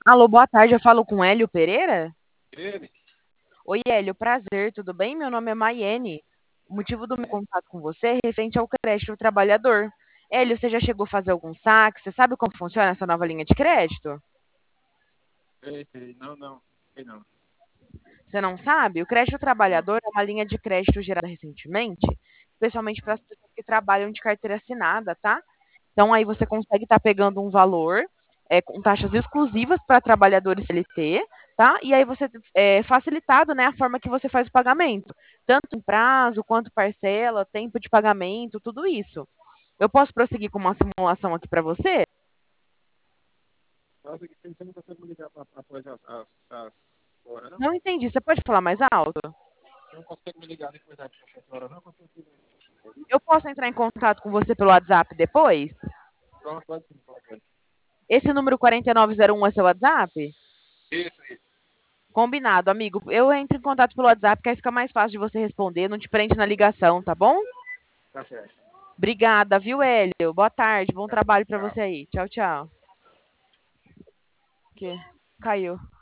Alô, boa tarde, eu falo com Hélio Pereira? Ele? Oi, Hélio, prazer, tudo bem? Meu nome é Maiene. O motivo do meu contato com você é referente ao crédito do trabalhador. Hélio, você já chegou a fazer algum saque? Você sabe como funciona essa nova linha de crédito? Sei, sei. Não, não. Sei não. Você não sabe? O crédito Não. trabalhador é uma linha de crédito gerada recentemente, especialmente para as Hum. pessoas que trabalham de carteira assinada, tá? Então aí você consegue estar pegando um valor com taxas exclusivas para trabalhadores CLT, tá? E aí você facilitado, né, a forma que você faz o pagamento, tanto em prazo quanto parcela, tempo de pagamento, tudo isso. Eu posso prosseguir com uma simulação aqui para você? Nossa, que você não consegue me ligar após as horas, não? Não entendi. Você pode falar mais alto? Você não consegue me ligar depois das 7 horas, não? Porque eu tenho que... Eu posso entrar em contato com você pelo WhatsApp depois? Pronto, pode sim, pode. Esse número 4901 é seu WhatsApp? Isso. Combinado, amigo. Eu entro em contato pelo WhatsApp, que aí fica mais fácil de você responder, não te prende na ligação, tá bom? Tá certo. Obrigada, viu, Hélio? Boa tarde, bom Tá. trabalho para Tchau. você aí. Tchau, tchau. Que caiu.